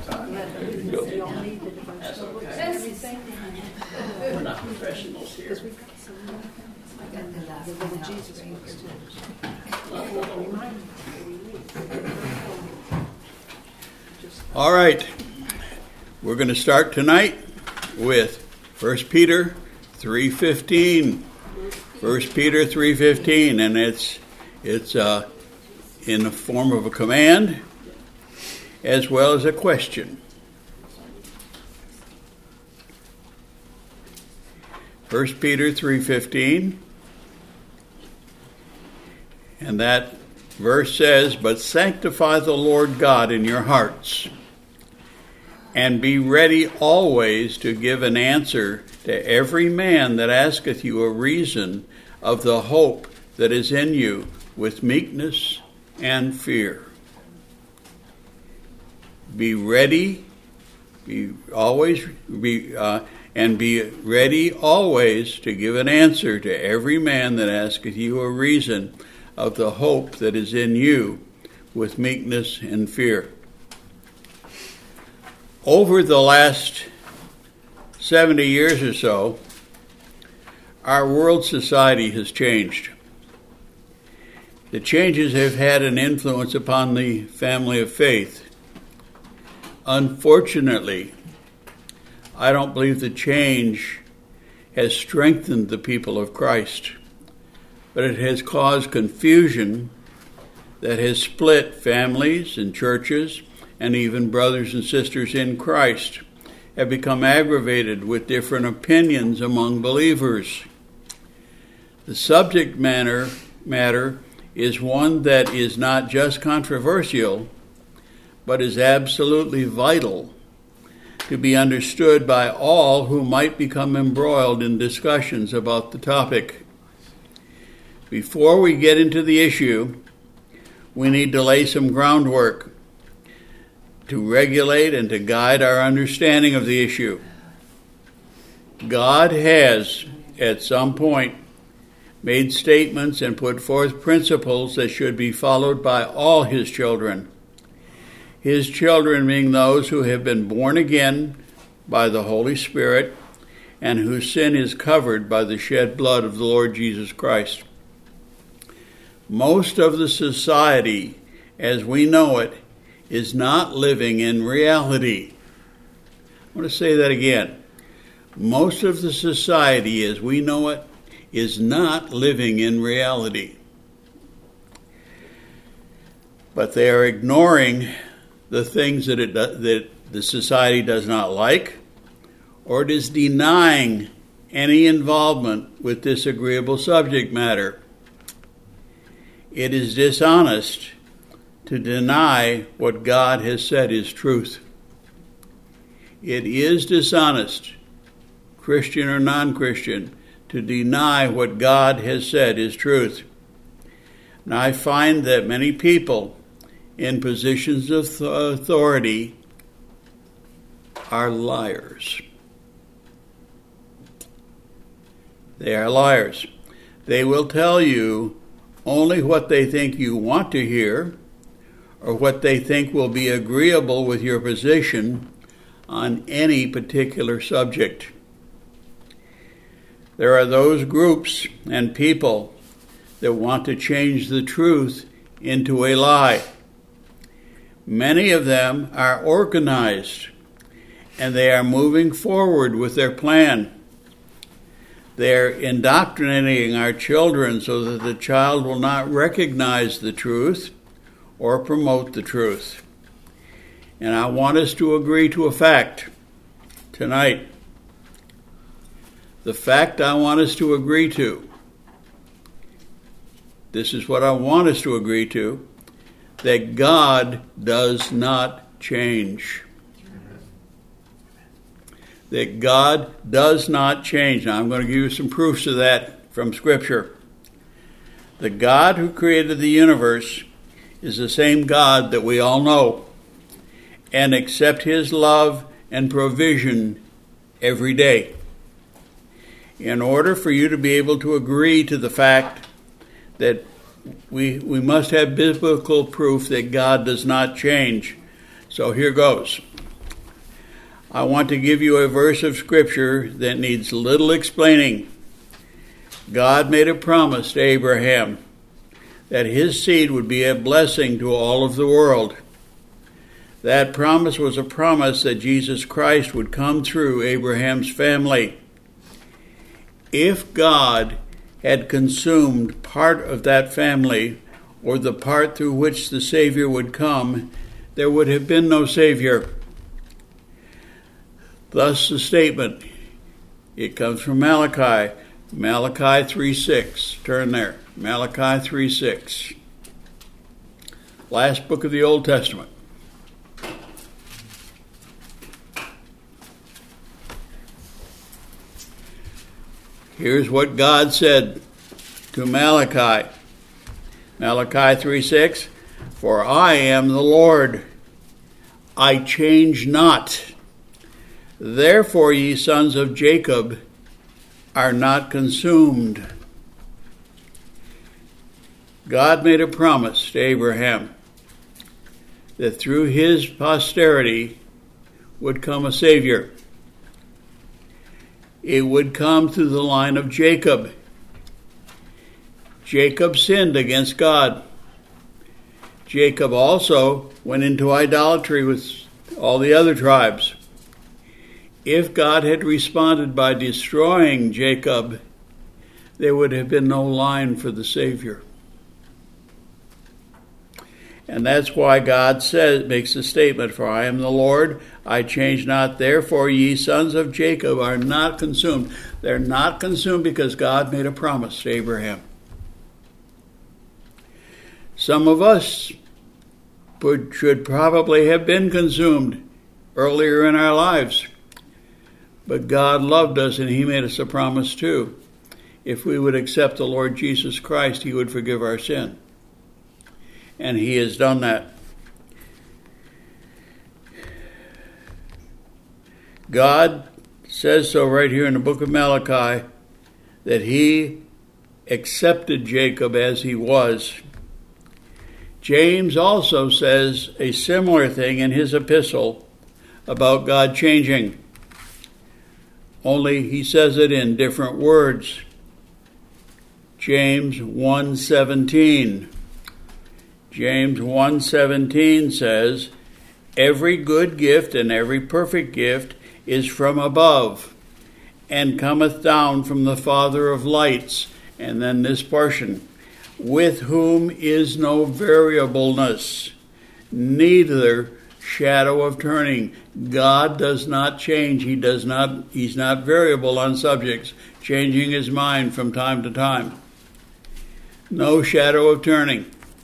We're not professionals here. All right. We're going to start tonight with 1 Peter 3:15. 1 Peter 3:15, and it's in the form of a command as well as a question. 1 Peter 3:15, and that verse says, "But sanctify the Lord God in your hearts, and be ready always to give an answer to every man that asketh you a reason of the hope that is in you, with meekness and fear." Be ready, be ready always to give an answer to every man that asketh you a reason of the hope that is in you, with meekness and fear. Over the last 70 years or so, our world society has changed. The changes have had an influence upon the family of faith. Unfortunately, I don't believe the change has strengthened the people of Christ, but it has caused confusion that has split families and churches, and even brothers and sisters in Christ have become aggravated with different opinions among believers. The subject matter is one that is not just controversial, but is absolutely vital to be understood by all who might become embroiled in discussions about the topic. Before we get into the issue, we need to lay some groundwork to regulate and to guide our understanding of the issue. God has, at some point, made statements and put forth principles that should be followed by all his children. His children being those who have been born again by the Holy Spirit and whose sin is covered by the shed blood of the Lord Jesus Christ. Most of the society, as we know it, is not living in reality. I want to say that again. Most of the society, as we know it, is not living in reality. But they are ignoring the things that the society does not like, or it is denying any involvement with disagreeable subject matter. It is dishonest to deny what God has said is truth. It is dishonest, Christian or non-Christian, to deny what God has said is truth. And I find that many people in positions of authority are liars. They are liars. They will tell you only what they think you want to hear, or what they think will be agreeable with your position on any particular subject. There are those groups and people that want to change the truth into a lie. Many of them are organized, and they are moving forward with their plan. They're indoctrinating our children so that the child will not recognize the truth or promote the truth. And I want us to agree to a fact tonight. The fact I want us to agree to, this is what I want us to agree to, that God does not change. That God does not change. Now I'm going to give you some proofs of that from Scripture. The God who created the universe is the same God that we all know and accept his love and provision every day. In order for you to be able to agree to the fact that we must have biblical proof that God does not change. So here goes. I want to give you a verse of Scripture that needs little explaining. God made a promise to Abraham that his seed would be a blessing to all of the world. That promise was a promise that Jesus Christ would come through Abraham's family. If God had consumed part of that family, or the part through which the Savior would come, there would have been no Savior. Thus the statement, it comes from Malachi 3:6. Turn there. Malachi 3:6. Last book of the Old Testament. Here's what God said to Malachi. Malachi 3:6. For I am the Lord, I change not. Therefore, ye sons of Jacob are not consumed. God made a promise to Abraham that through his posterity would come a Savior. It would come through the line of Jacob. Jacob sinned against God. Jacob also went into idolatry with all the other tribes. If God had responded by destroying Jacob, there would have been no line for the Savior. And that's why God makes the statement, for I am the Lord, I change not. Therefore, ye sons of Jacob are not consumed. They're not consumed because God made a promise to Abraham. Some of us should probably have been consumed earlier in our lives. But God loved us and he made us a promise too. If we would accept the Lord Jesus Christ, he would forgive our sin. And he has done that. God says so right here in the book of Malachi, that he accepted Jacob as he was. James also says a similar thing in his epistle about God changing. Only he says it in different words. James 1:17. James 1:17 says, every good gift and every perfect gift is from above, and cometh down from the Father of lights. And then this portion, with whom is no variableness, neither shadow of turning. God does not change. He's not variable on subjects, changing his mind from time to time. No shadow of turning.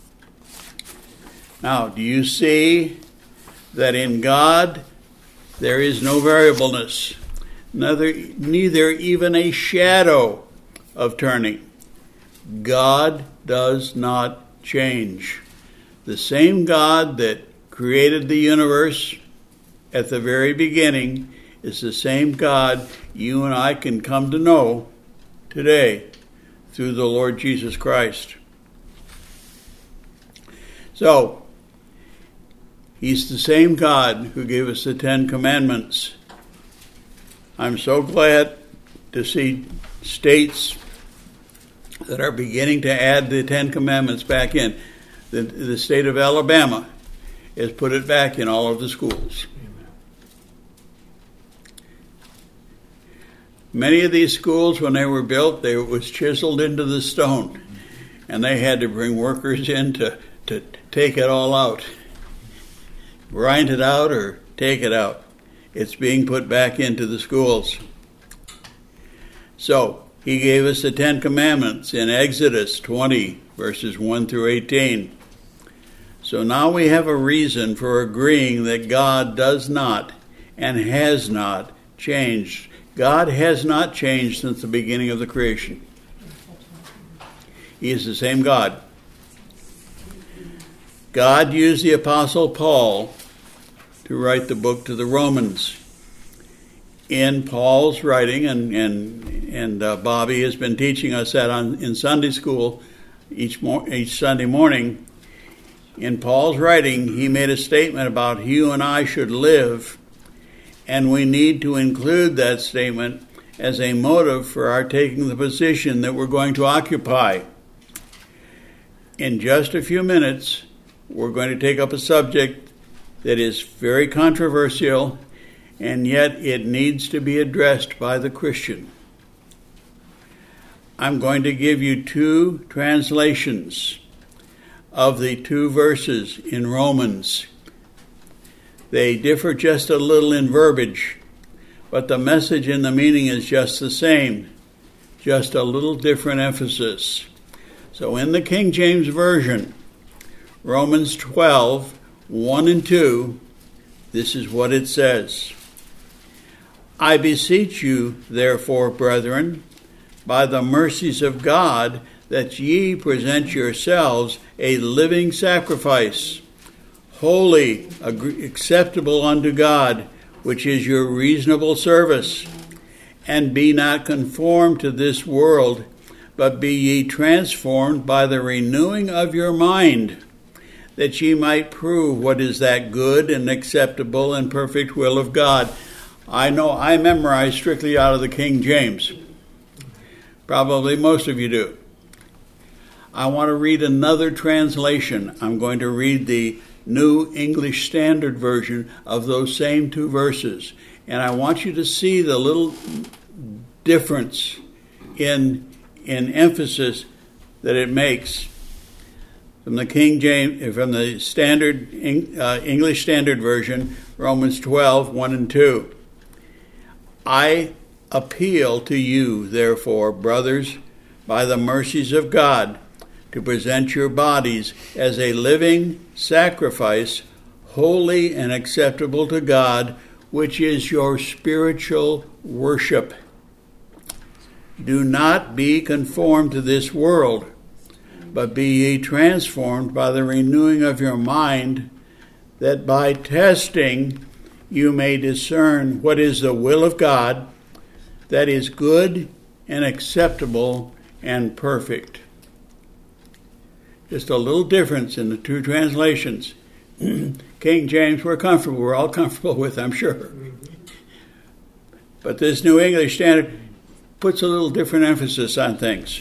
Now, do you see that in God there is no variableness, neither even a shadow of turning? God does not change. The same God that created the universe at the very beginning is the same God you and I can come to know today through the Lord Jesus Christ. So, he's the same God who gave us the Ten Commandments. I'm so glad to see states that are beginning to add the Ten Commandments back in. The state of Alabama has put it back in all of the schools. Many of these schools, when they were built, it was chiseled into the stone, and they had to bring workers in to take it all out. Grind it out or take it out. It's being put back into the schools. So, he gave us the Ten Commandments in Exodus 20, verses 1 through 18. So now we have a reason for agreeing that God does not and has not changed. God has not changed since the beginning of the creation. He is the same God. God used the Apostle Paul to write the book to the Romans. In Paul's writing, and Bobby has been teaching us that in Sunday school each Sunday morning, in Paul's writing, he made a statement about you and I should live and we need to include that statement as a motive for our taking the position that we're going to occupy. In just a few minutes, we're going to take up a subject that is very controversial, and yet it needs to be addressed by the Christian. I'm going to give you two translations of the two verses in Romans. They differ just a little in verbiage, but the message and the meaning is just the same, just a little different emphasis. So in the King James Version, Romans 12, 1 and 2, this is what it says. I beseech you, therefore, brethren, by the mercies of God, that ye present yourselves a living sacrifice, holy, acceptable unto God, which is your reasonable service. And be not conformed to this world, but be ye transformed by the renewing of your mind, that ye might prove what is that good and acceptable and perfect will of God. I know I memorize strictly out of the King James. Probably most of you do. I want to read another translation. I'm going to read the New English Standard Version of those same two verses. And I want you to see the little difference in emphasis that it makes from the King James, from the Standard English Standard Version, Romans 12, 1 and 2. I appeal to you, therefore, brothers, by the mercies of God, to present your bodies as a living sacrifice, holy and acceptable to God, which is your spiritual worship. Do not be conformed to this world, but be ye transformed by the renewing of your mind, that by testing you may discern what is the will of God, that is good and acceptable and perfect. Just a little difference in the two translations. King James we're all comfortable with, I'm sure. But this New English Standard puts a little different emphasis on things.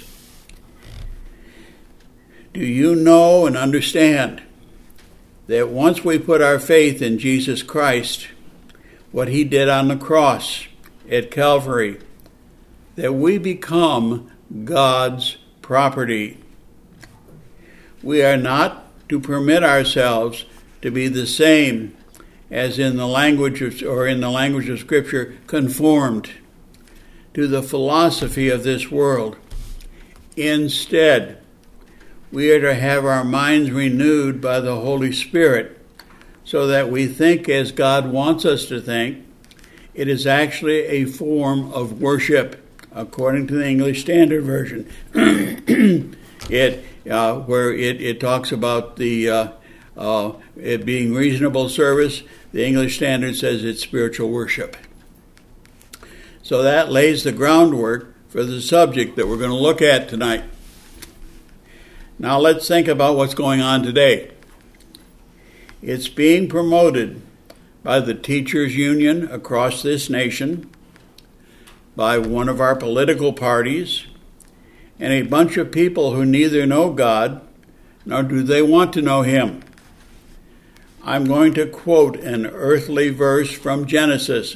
Do you know and understand that once we put our faith in Jesus Christ, what he did on the cross at Calvary, that we become God's property? We are not to permit ourselves to be the same as in the language of Scripture, conformed to the philosophy of this world. Instead, we are to have our minds renewed by the Holy Spirit so that we think as God wants us to think. It is actually a form of worship, according to the English Standard Version. Where it talks about it being reasonable service, the English Standard says it's spiritual worship. So that lays the groundwork for the subject that we're going to look at tonight. Now let's think about what's going on today. It's being promoted by the teachers' union across this nation, by one of our political parties, and a bunch of people who neither know God nor do they want to know him. I'm going to quote an early verse from Genesis,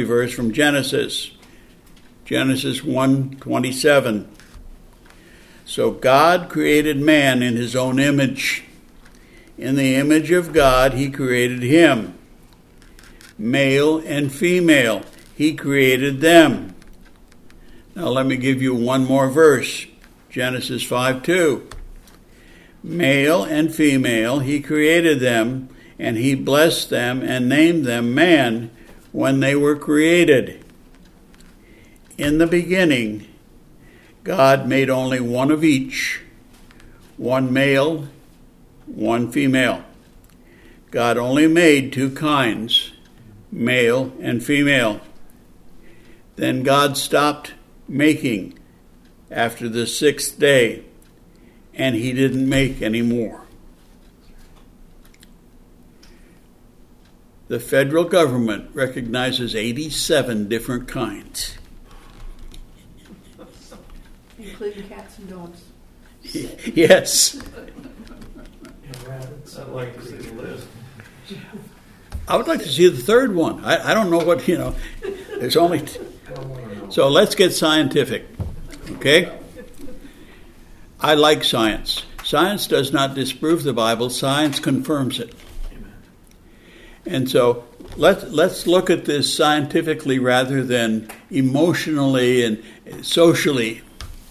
Genesis 1:27. So God created man in his own image. In the image of God he created him. Male and female he created them. Now let me give you one more verse. Genesis 5:2. Male and female he created them, and he blessed them and named them man when they were created. In the beginning, God made only one of each, one male, one female. God only made two kinds, male and female. Then God stopped making after the sixth day, and he didn't make any more. the federal government recognizes 87 different kinds. Including cats and dogs. Yes. And rabbits. I'd like to see the list. I would like to see the third one. I don't know what, there's only... I don't want to know. So let's get scientific, okay? I like science. Science does not disprove the Bible. Science confirms it. Amen. And so let's look at this scientifically rather than emotionally and socially.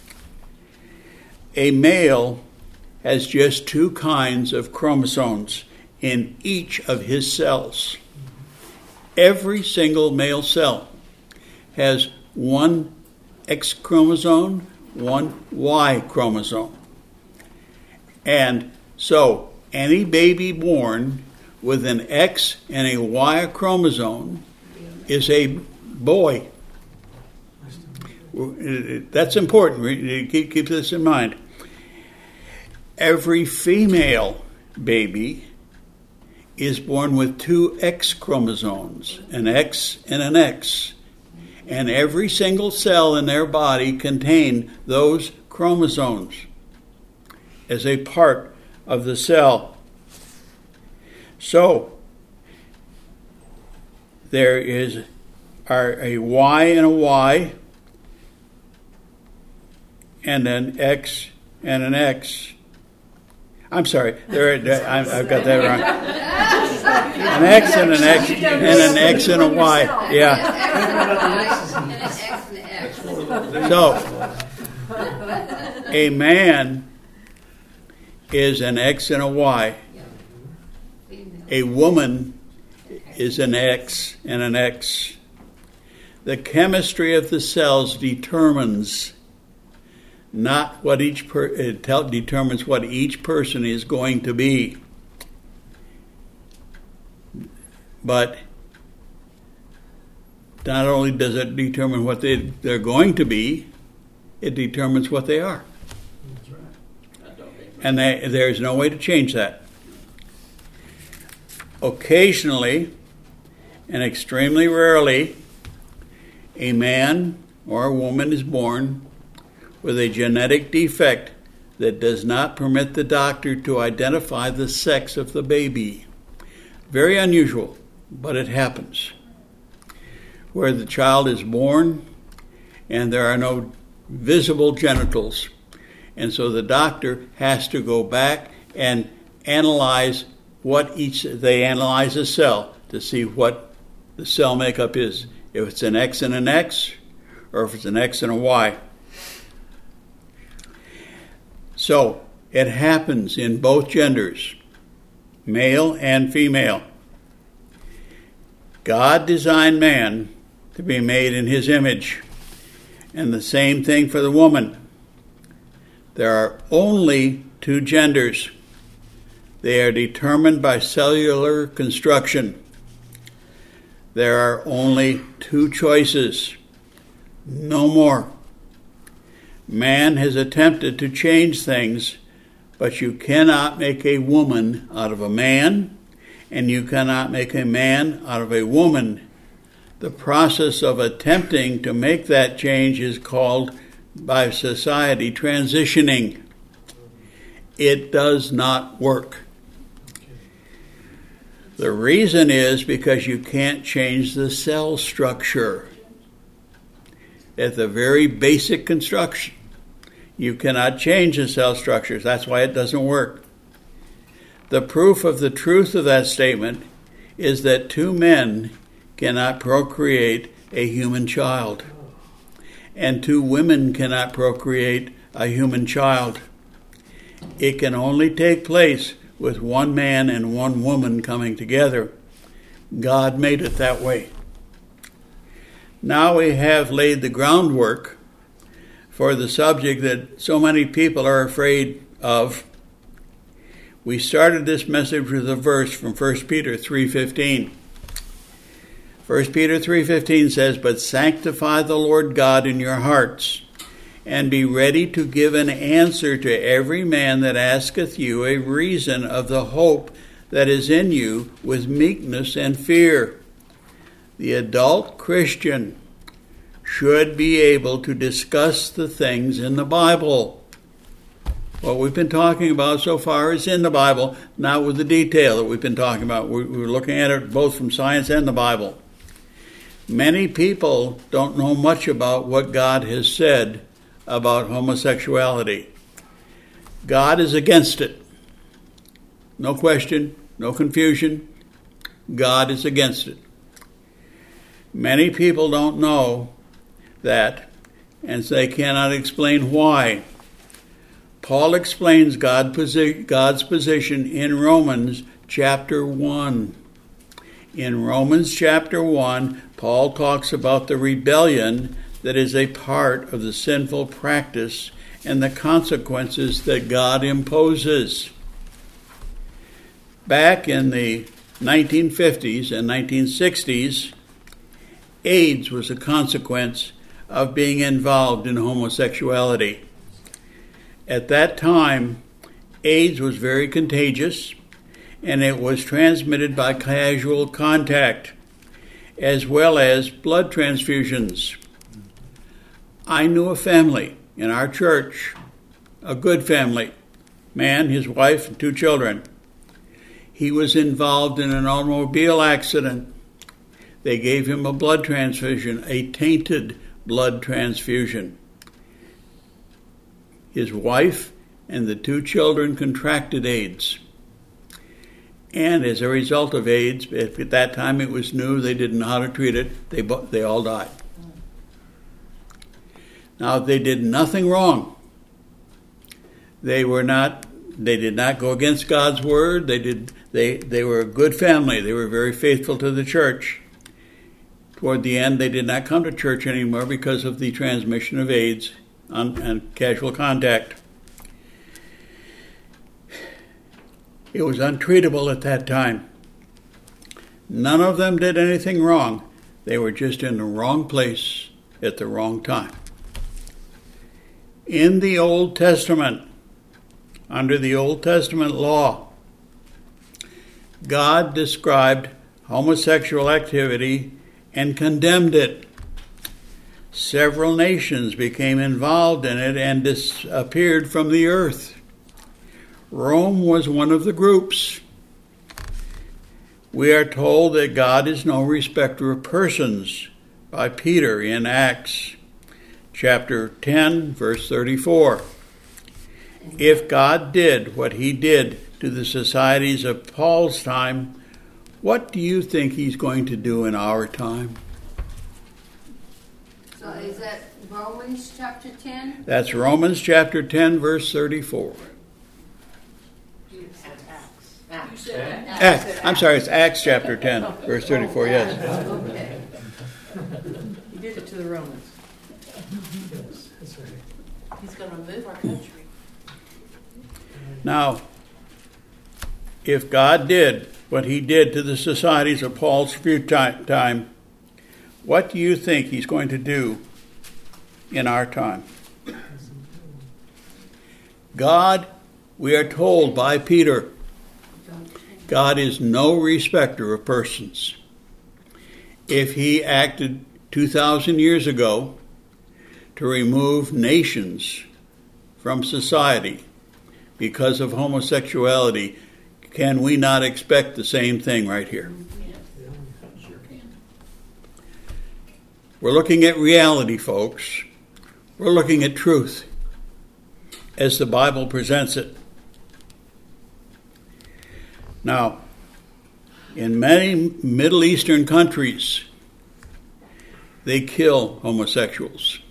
A male has just 2 kinds of chromosomes in each of his cells. Every single male cell has 1 X chromosome, 1 Y chromosome. And so any baby born with an X and a Y chromosome is a boy. That's important. Keep this in mind. Every female baby is born with 2 X chromosomes, an X and an X. And every single cell in their body contains those chromosomes as a part of the cell. So, there are a Y and a Y, and an X and an X. I'm sorry, I've got that wrong. An X and an X and an X and a Y. Yeah. So, a man is an X and a Y. A woman is an X and an X. The chemistry of the cells determines not what determines what each person is going to be. But not only does it determine what they're going to be, it determines what they are. That's right. And there's no way to change that. Occasionally, and extremely rarely, a man or a woman is born with a genetic defect that does not permit the doctor to identify the sex of the baby. Very unusual, but it happens. Where the child is born and there are no visible genitals. And so the doctor has to go back and analyze they analyze a cell to see what the cell makeup is. If it's an X and an X, or if it's an X and a Y. So, it happens in both genders, male and female. God designed man to be made in his image, and the same thing for the woman. There are only 2 genders. They are determined by cellular construction. There are only 2 choices, no more. Man has attempted to change things, but you cannot make a woman out of a man, and you cannot make a man out of a woman. The process of attempting to make that change is called, by society, transitioning. It does not work. The reason is because you can't change the cell structure. At the very basic construction, you cannot change the cell structures. That's why it doesn't work. The proof of the truth of that statement is that 2 men cannot procreate a human child, and 2 women cannot procreate a human child. It can only take place with 1 man and 1 woman coming together. God made it that way. Now we have laid the groundwork for the subject that so many people are afraid of. We started this message with a verse from 1 Peter 3:15. 1 Peter 3:15 says, "But sanctify the Lord God in your hearts, and be ready to give an answer to every man that asketh you a reason of the hope that is in you with meekness and fear. The adult Christian should be able to discuss the things in the Bible. What we've been talking about so far is in the Bible, not with the detail that we've been talking about. We're looking at it both from science and the Bible. Many people don't know much about what God has said about homosexuality. God is against it. No question, no confusion. God is against it. Many people don't know that, and they cannot explain why. Paul explains God's position in Romans chapter 1. In Romans chapter 1, Paul talks about the rebellion that is a part of the sinful practice and the consequences that God imposes. Back in the 1950s and 1960s, AIDS was a consequence of being involved in homosexuality. At that time, AIDS was very contagious, and it was transmitted by casual contact, as well as blood transfusions. I knew a family in our church, a good family, man, his wife, and 2 children. He was involved in an automobile accident. They gave him a blood transfusion, a tainted blood transfusion. His wife and the 2 children contracted AIDS. And as a result of AIDS, at that time it was new, they didn't know how to treat it, they all died. Now, they did nothing wrong. They did not go against God's word. They were a good family. They were very faithful to the church. Toward the end, they did not come to church anymore because of the transmission of AIDS and casual contact. It was untreatable at that time. None of them did anything wrong. They were just in the wrong place at the wrong time. In the Old Testament, under the Old Testament law, God described homosexual activity and condemned it. Several nations became involved in it and disappeared from the earth. Rome was one of the groups. We are told that God is no respecter of persons by Peter in Acts chapter 10, verse 34. If God did what he did to the societies of Paul's time, what do you think he's going to do in our time? So is that Romans chapter 10? That's Romans chapter 10, verse 34. I'm sorry, it's Acts chapter 10, verse 34, yes. Okay. He did it to the Romans. Yes, that's right. He's going to move our country. Now, if God did what he did to the societies of Paul's time, what do you think he's going to do in our time? God, we are told by Peter, God is no respecter of persons. If he acted 2,000 years ago to remove nations from society because of homosexuality, can we not expect the same thing right here? Sure can. We're looking at reality, folks. We're looking at truth as the Bible presents it. Now, in many Middle Eastern countries, they kill homosexuals.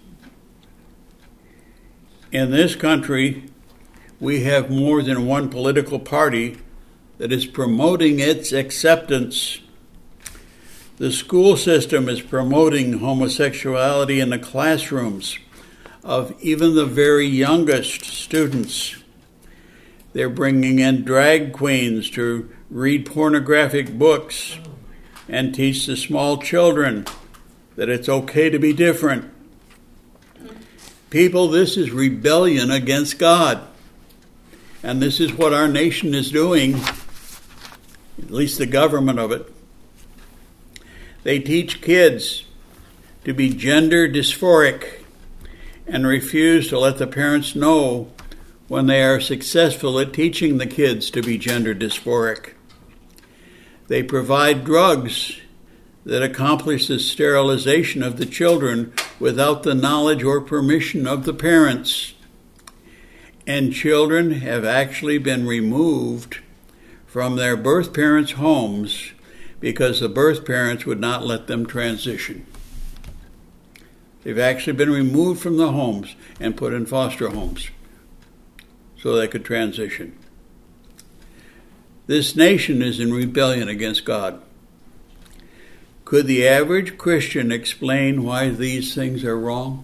In this country, we have more than one political party that is promoting its acceptance. The school system is promoting homosexuality in the classrooms of even the very youngest students. They're bringing in drag queens to read pornographic books and teach the small children that it's okay to be different. People, this is rebellion against God. And this is what our nation is doing at least the government of it. They teach kids to be gender dysphoric and refuse to let the parents know when they are successful at teaching the kids to be gender dysphoric. They provide drugs that accomplish the sterilization of the children without the knowledge or permission of the parents. And children have actually been removed from their birth parents' homes because the birth parents would not let them transition. They've actually been removed from the homes and put in foster homes so they could transition. This nation is in rebellion against God. Could the average Christian explain why these things are wrong?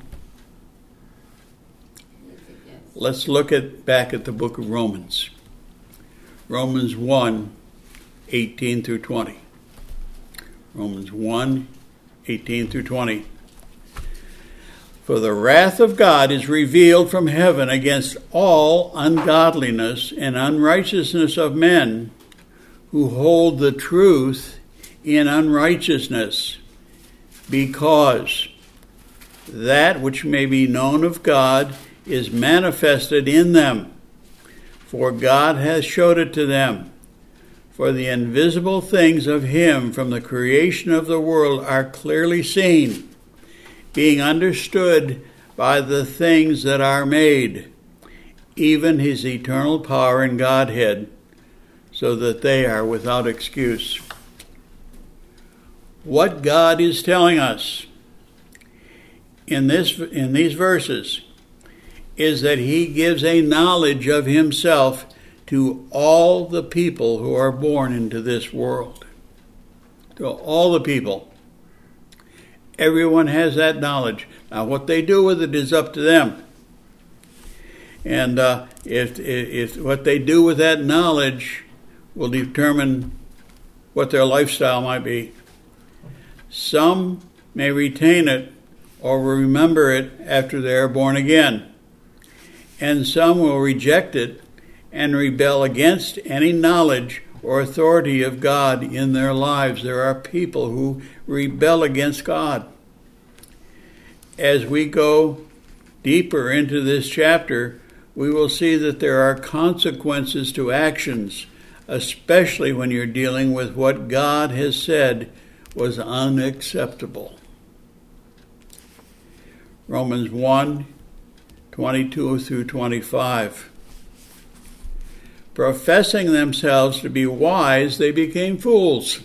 Let's look back at the book of Romans. Romans 1, 18 through 20. Romans 1, 18 through 20. For the wrath of God is revealed from heaven against all ungodliness and unrighteousness of men who hold the truth in unrighteousness, because that which may be known of God is manifested in them, for God has showed it to them. For the invisible things of him from the creation of the world are clearly seen, being understood by the things that are made, even his eternal power and Godhead, so that they are without excuse. What God is telling us in these verses is that he gives a knowledge of himself to all the people who are born into this world. To all the people. Everyone has that knowledge. Now, what they do with it is up to them. And if what they do with that knowledge will determine what their lifestyle might be. Some may retain it or will remember it after they are born again. And some will reject it and rebel against any knowledge or authority of God in their lives. There are people who rebel against God. As we go deeper into this chapter, we will see that there are consequences to actions, especially when you're dealing with what God has said was unacceptable. Romans 1, 22 through 25. Professing themselves to be wise, they became fools,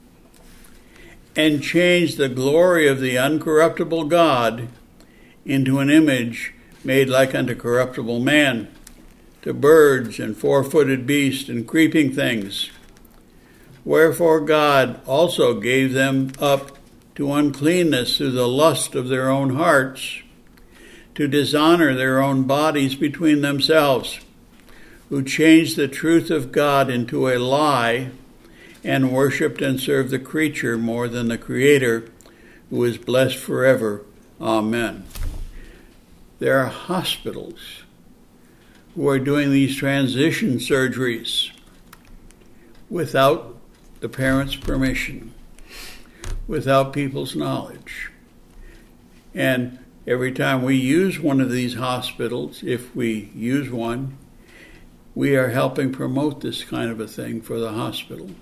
and changed the glory of the uncorruptible God into an image made like unto corruptible man, to birds and four-footed beasts and creeping things. Wherefore God also gave them up to uncleanness through the lust of their own hearts, to dishonor their own bodies between themselves, who changed the truth of God into a lie, and worshipped and served the creature more than the Creator, who is blessed forever. Amen. There are hospitals who are doing these transition surgeries without the parents' permission, without people's knowledge. And every time we use one of these hospitals, if we use one, we are helping promote this kind of a thing for the hospital.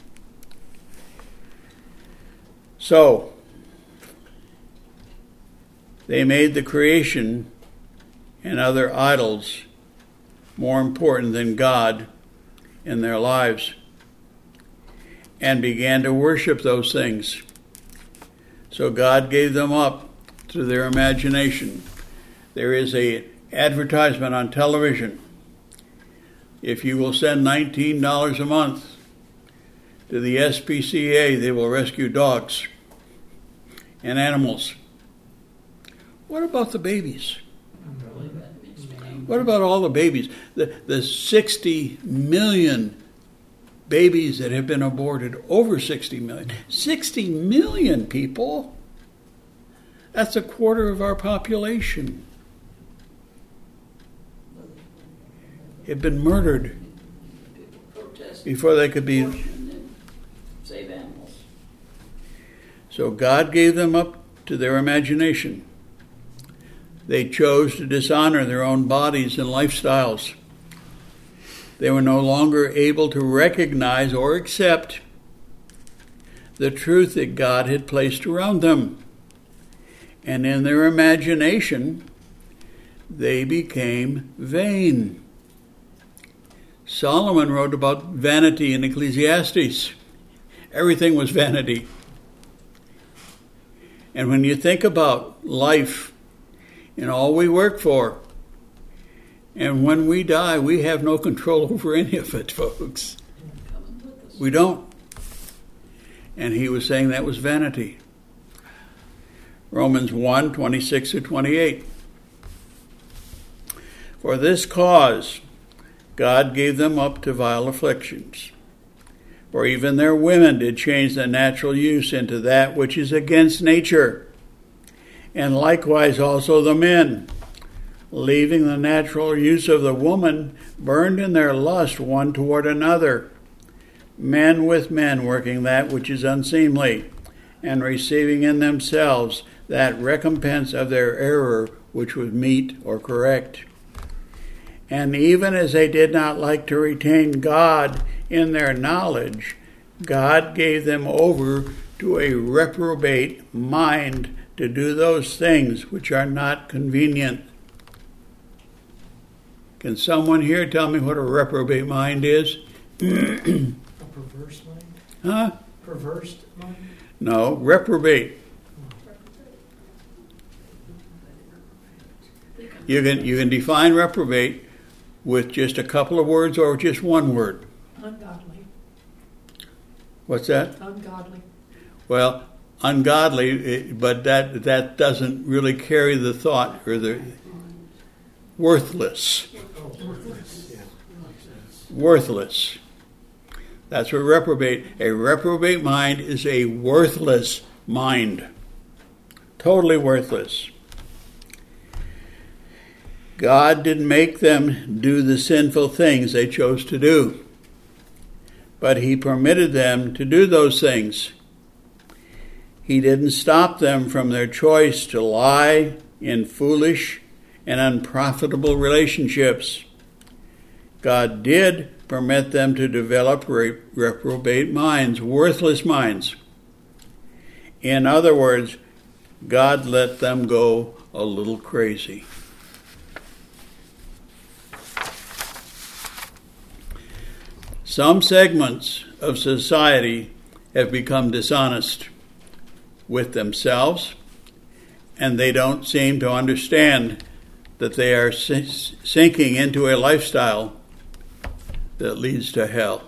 So, they made the creation and other idols more important than God in their lives, and began to worship those things. So God gave them up to their imagination. There is an advertisement on television. If you will send $19 a month to the SPCA, they will rescue dogs and animals. What about the babies? What about all the babies? The 60 million babies that have been aborted, over 60 million. 60 million people? That's a quarter of our population. Have been murdered before they could be So God gave them up to their imagination. They chose to dishonor their own bodies and lifestyles. They were no longer able to recognize or accept the truth that God had placed around them. And in their imagination, they became vain. Solomon wrote about vanity in Ecclesiastes. Everything was vanity. And when you think about life and all we work for, and when we die, we have no control over any of it, folks. We don't. And he was saying that was vanity. Romans 1:26-28. For this cause God gave them up to vile afflictions. For even their women did change the natural use into that which is against nature. And likewise also the men, leaving the natural use of the woman, burned in their lust one toward another, men with men working that which is unseemly, and receiving in themselves that recompense of their error which was meet or correct. And even as they did not like to retain God in their knowledge, God gave them over to a reprobate mind to do those things which are not convenient. Can someone here tell me what a reprobate mind is? A perverse mind? Huh? Perversed mind? No, reprobate. You can define reprobate with just a couple of words or just one word. Ungodly. What's that? Ungodly. Well, ungodly, but that doesn't really carry the thought or the worthless. Oh, worthless. Yeah. Worthless. That's what reprobate. A reprobate mind is a worthless mind. Totally worthless. God didn't make them do the sinful things they chose to do, but He permitted them to do those things. He didn't stop them from their choice to lie in foolish and unprofitable relationships. God did permit them to develop reprobate minds, worthless minds. In other words, God let them go a little crazy. Some segments of society have become dishonest with themselves, and they don't seem to understand that they are sinking into a lifestyle that leads to hell.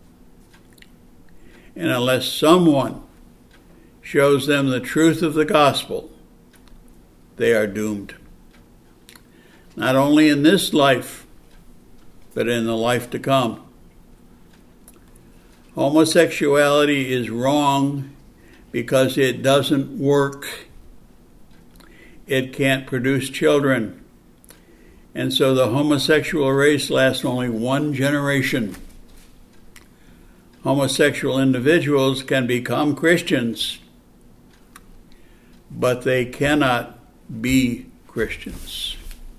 And unless someone shows them the truth of the gospel, they are doomed. Not only in this life, but in the life to come. Homosexuality is wrong because it doesn't work. It can't produce children. And so the homosexual race lasts only one generation. Homosexual individuals can become Christians, but they cannot be Christians.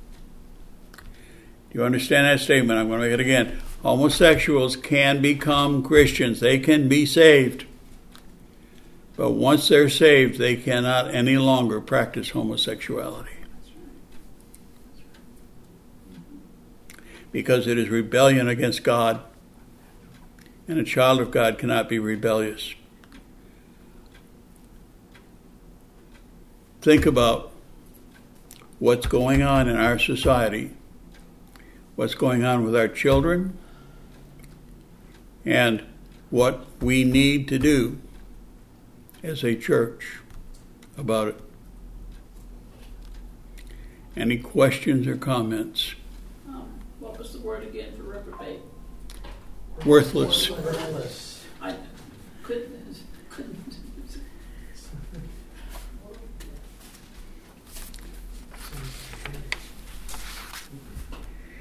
Do you understand that statement? I'm going to make it again. Homosexuals can become Christians. They can be saved. But once they're saved, they cannot any longer practice homosexuality. Because it is rebellion against God. And a child of God cannot be rebellious. Think about what's going on in our society. What's going on with our children. And what we need to do as a church about it. Any questions or comments? What was the word again for reprobate? Worthless. Worthless. I couldn't.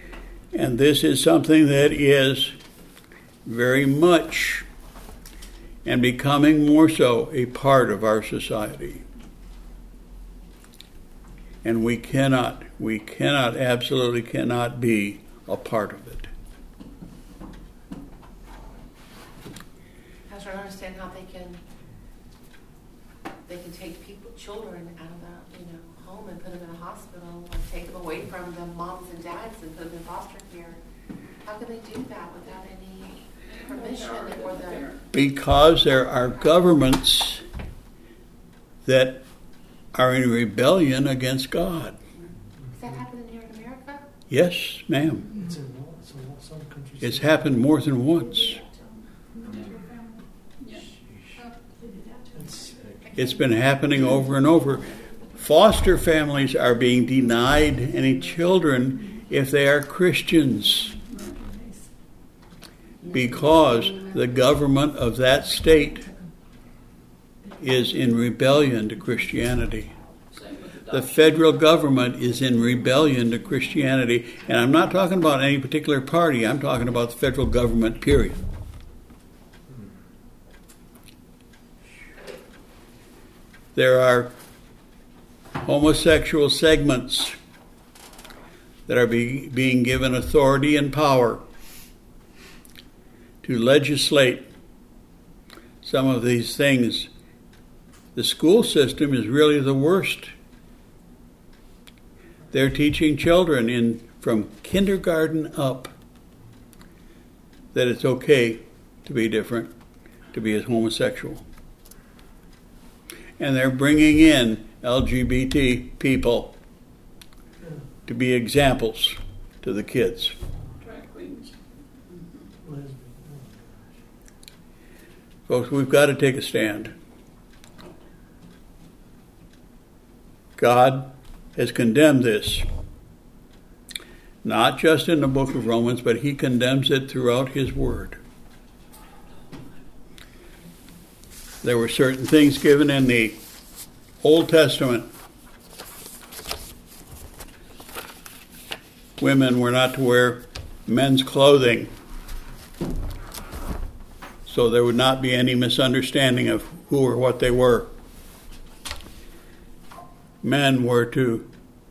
And this is something that is very much and becoming more so a part of our society. And we absolutely cannot be a part of it. Pastor, I don't understand how they can take children out of the home and put them in a hospital, or take them away from the moms and dads and put them in foster care. How can they do that without any permission or the? Because there are governments that are in rebellion against God. Is that happening here in America? Yes, ma'am. It's in some countries. It's happened more than once. It's been happening over and over. Foster families are being denied any children if they are Christians, because the government of that state is in rebellion to Christianity. The federal government is in rebellion to Christianity. And I'm not talking about any particular party. I'm talking about the federal government, period. There are homosexual segments that are being given authority and power to legislate some of these things. The school system is really the worst. They're teaching children from kindergarten up that it's okay to be different, to be a homosexual. And they're bringing in LGBT people to be examples to the kids. Drag queens. Folks, we've got to take a stand. God has condemned this, not just in the book of Romans, but he condemns it throughout his word. There were certain things given in the Old Testament. Women were not to wear men's clothing, so there would not be any misunderstanding of who or what they were. Men were to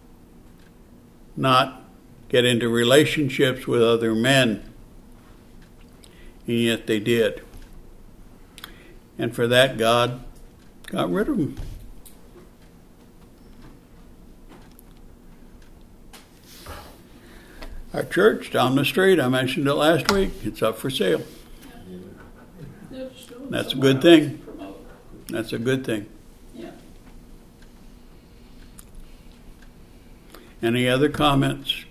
not get into relationships with other men, and yet they did. And for that, God got rid of them. Our church down the street, I mentioned it last week, it's up for sale. That's a good thing. That's a good thing. Yeah. Any other comments?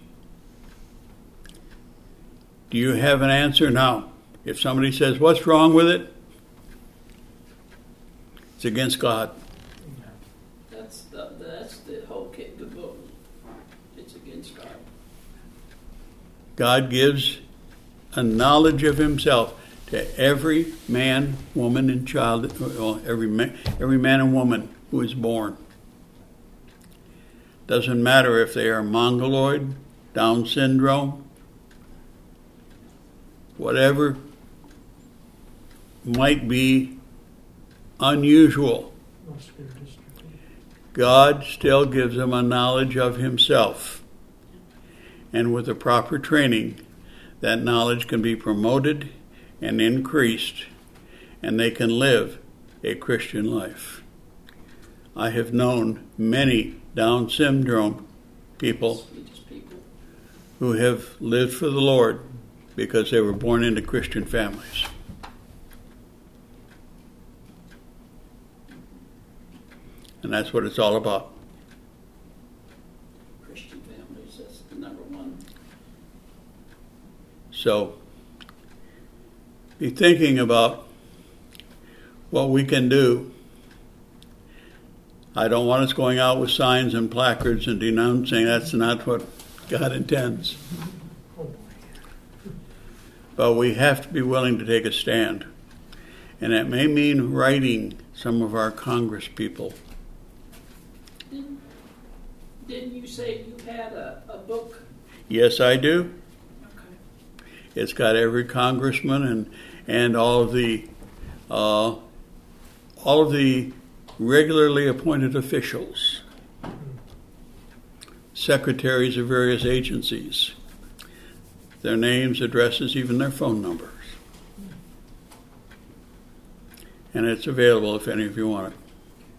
Do you have an answer now? If somebody says, what's wrong with it? It's against God. That's the whole kit, the book. It's against God. God gives a knowledge of himself to every man, woman, and child, well, every man and woman who is born. Doesn't matter if they are mongoloid, Down syndrome, whatever might be unusual, God still gives them a knowledge of himself. And with the proper training, that knowledge can be promoted and increased, and they can live a Christian life. I have known many Down syndrome people who have lived for the Lord because they were born into Christian families. And that's what it's all about. Christian families, that's the number one. So, be thinking about what we can do. I don't want us going out with signs and placards and denouncing. That's not what God intends. But we have to be willing to take a stand. And it may mean writing some of our Congress people. Didn't you say you had a book? Yes, I do. Okay. It's got every congressman and all of the all of the regularly appointed officials, secretaries of various agencies, their names, addresses, even their phone numbers. And it's available if any of you want it.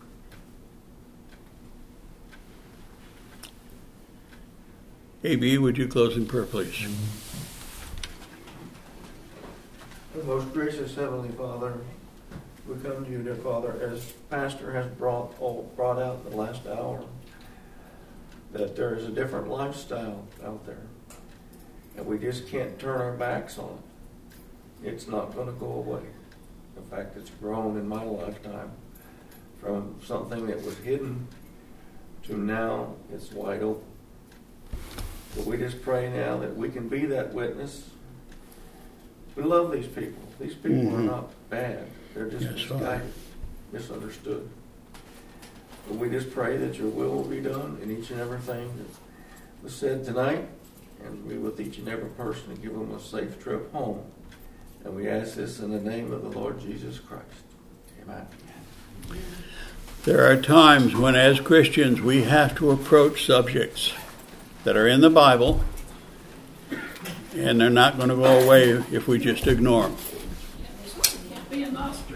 A.B., would you close in prayer, please? Our most gracious Heavenly Father, we come to you, dear Father, as Pastor has brought out in the last hour, that there is a different lifestyle out there, and we just can't turn our backs on it. It's not going to go away. In fact, it's grown in my lifetime from something that was hidden to now it's wide open. So we just pray now that we can be that witness. We love these people. These people are not bad. They're just misguided, misunderstood. But we just pray that your will will be done in each and everything that was said tonight, and be with each and every person and give them a safe trip home. And we ask this in the name of the Lord Jesus Christ. Amen. There are times when, as Christians, we have to approach subjects that are in the Bible, and they're not going to go away if we just ignore them. Can't be a nice